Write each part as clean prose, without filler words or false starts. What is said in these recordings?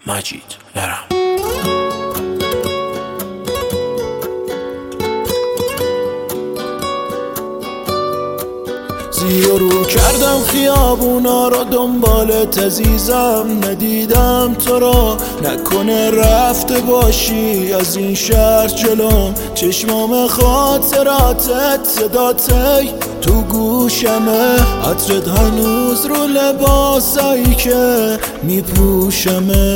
مجید لرم. زیر رو کردم خیابونا رو دنبالت عزیزم، ندیدم تو رو، نکنه رفته باشی از این شهر جلوم. چشمام خاطراتت صداتی تو گوشمه، عطرت هنوز رو لباسایی که میپوشمه.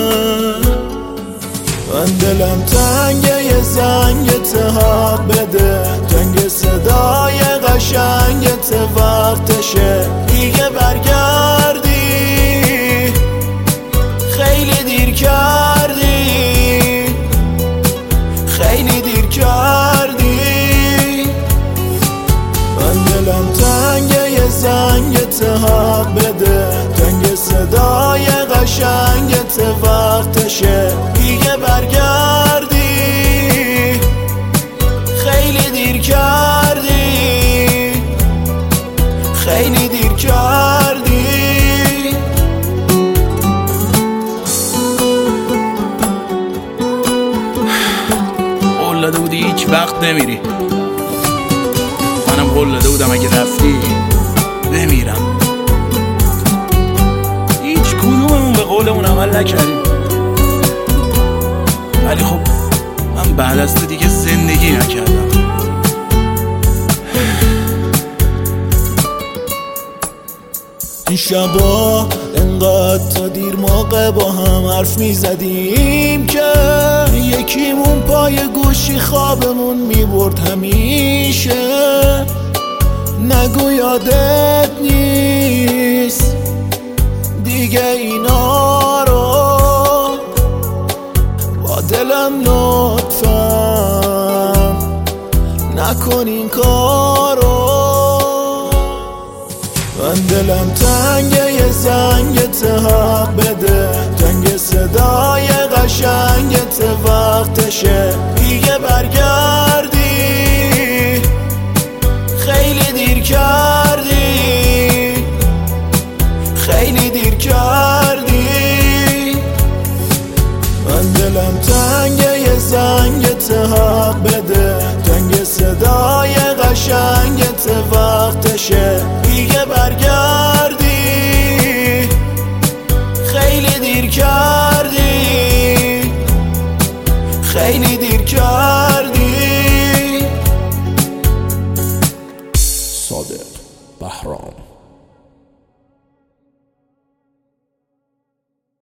من دلم تنگه یه زنگت حق بده، تنگ صدای قشنگت وقتشه دیگه برگردی، خیلی دیر کردی، خیلی دیر کردی. من دلم تنگه یه زنگت حق بده، تنگ صدای قشنگت وقتشه دیگه برگردی، خیلی دیر کردی، خیلی دیر کردی. قول داده بودی هیچ وقت نمیری، منم قول داده بودم اگه رفتی بمیرم. هیچ کدوممون به قولمون عمل نکردیم، ولی خب من بعد از تو دیگه زندگی نکردم. این شبا انقدر تا دیر موقع با هم حرف میزدیم که یکیمون پای گوشی خوابمون میبرد همیشه. نگو یادت نیست دیگه اینا رو، با دلم لطفاً نکن این کارو. من دلم تنگه یه زنگت حق بده، تنگ صدای قشنگت وقتشه دیگه برگردی، خیلی دیر کردی، خیلی دیر کردی. من دلم تنگه یه زنگت حق بده، تنگ صدای قشنگت وقتشه دیگه برگردی، خیلی دیر کردی، خیلی دیر کردی.